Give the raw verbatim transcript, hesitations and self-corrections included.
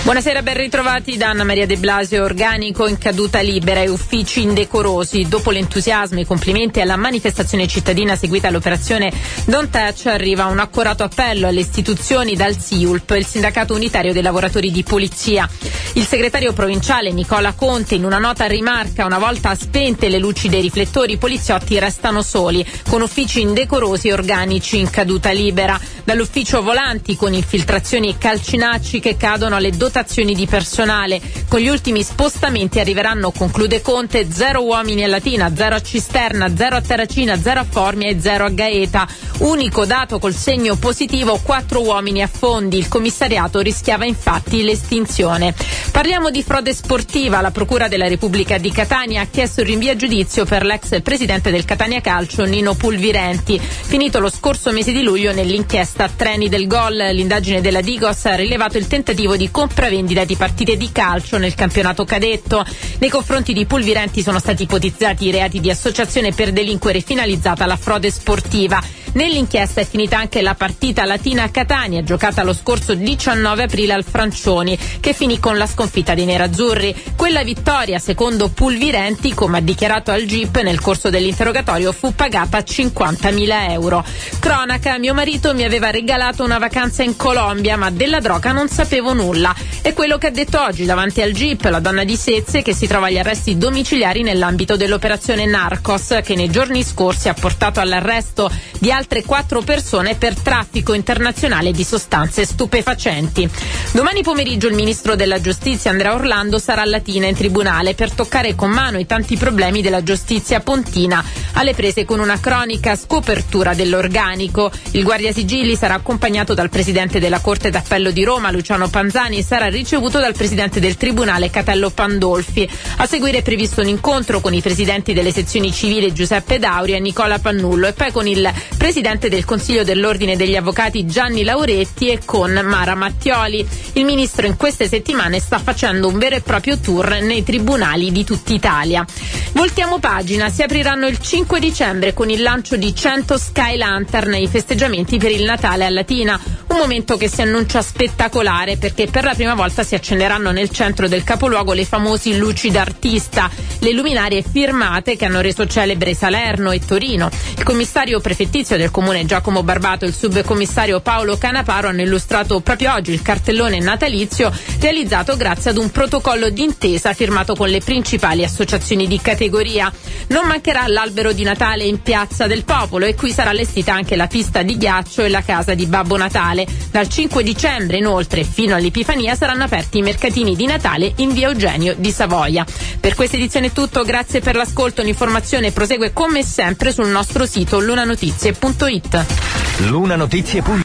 Buonasera, ben ritrovati da Anna Maria De Blasio. Organico in caduta libera e uffici indecorosi. Dopo l'entusiasmo e i complimenti alla manifestazione cittadina seguita all'operazione Don't Touch, arriva un accorato appello alle istituzioni dal S I U L P, il sindacato unitario dei lavoratori di polizia. Il segretario provinciale Nicola Conte in una nota rimarca: una volta spente le luci dei riflettori, i poliziotti restano soli, con uffici indecorosi e organici in caduta libera. Dall'ufficio volanti, con infiltrazioni e calcinacci che cadono alle dotazioni di personale. Con gli ultimi spostamenti arriveranno, conclude Conte, zero uomini a Latina, zero a Cisterna, zero a Terracina, zero a Formia e zero a Gaeta. Unico dato col segno positivo: quattro uomini a Fondi. Il commissariato rischiava infatti l'estinzione. Parliamo di frode sportiva. La Procura della Repubblica di Catania ha chiesto il rinvio a giudizio per l'ex presidente del Catania Calcio, Nino Pulvirenti, finito lo scorso mese di luglio nell'inchiesta Treni del Gol. L'indagine della Digos ha rilevato il tentativo di compravendita di partite di calcio nel campionato cadetto. Nei confronti di Pulvirenti sono stati ipotizzati i reati di associazione per delinquere finalizzata alla frode sportiva. Nell'inchiesta è finita anche la partita Latina-Catania, giocata lo scorso diciannove aprile al Francioni, che finì con la sconfitta dei nerazzurri. Quella vittoria, secondo Pulvirenti, come ha dichiarato al G I P nel corso dell'interrogatorio, fu pagata cinquantamila euro. Cronaca: mio marito mi aveva regalato una vacanza in Colombia, ma della droga non sapevo nulla. È quello che ha detto oggi davanti al G I P la donna di Sezze, che si trova agli arresti domiciliari nell'ambito dell'operazione Narcos, che nei giorni scorsi ha portato all'arresto di altre quattro persone per traffico internazionale di sostanze stupefacenti. Domani pomeriggio il ministro della giustizia Andrea Orlando sarà a Latina in tribunale per toccare con mano i tanti problemi della giustizia pontina, alle prese con una cronica scopertura dell'organico. Il guardiasigilli sarà accompagnato dal presidente della Corte d'Appello di Roma, Luciano Panzani, e sarà ricevuto dal presidente del tribunale, Catello Pandolfi. A seguire è previsto un incontro con i presidenti delle sezioni civili Giuseppe Dauria e Nicola Pannullo, e poi con il presidente del Consiglio dell'Ordine degli Avvocati Gianni Lauretti e con Mara Mattioli. Il ministro in queste settimane sta facendo un vero e proprio tour nei tribunali di tutta Italia. Voltiamo pagina. Si apriranno il cinque dicembre con il lancio di cento Sky Lantern, i festeggiamenti per il Natale a Latina. Un momento che si annuncia spettacolare, perché per la prima volta si accenderanno nel centro del capoluogo le famosi luci d'artista, le luminarie firmate che hanno reso celebre Salerno e Torino. Il commissario prefettizio del comune Giacomo Barbato e il subcommissario Paolo Canaparo hanno illustrato proprio oggi il cartellone natalizio, realizzato grazie ad un protocollo d'intesa firmato con le principali associazioni di categoria. Non mancherà l'albero di Natale in Piazza del Popolo, e qui sarà allestita anche la pista di ghiaccio e la casa di Babbo Natale. Dal cinque dicembre, inoltre, fino all'Epifania saranno aperti i mercatini di Natale in via Eugenio di Savoia. Per questa edizione è tutto, grazie per l'ascolto. L'informazione prosegue come sempre sul nostro sito lunanotizie punto it. Lunanotizie punto it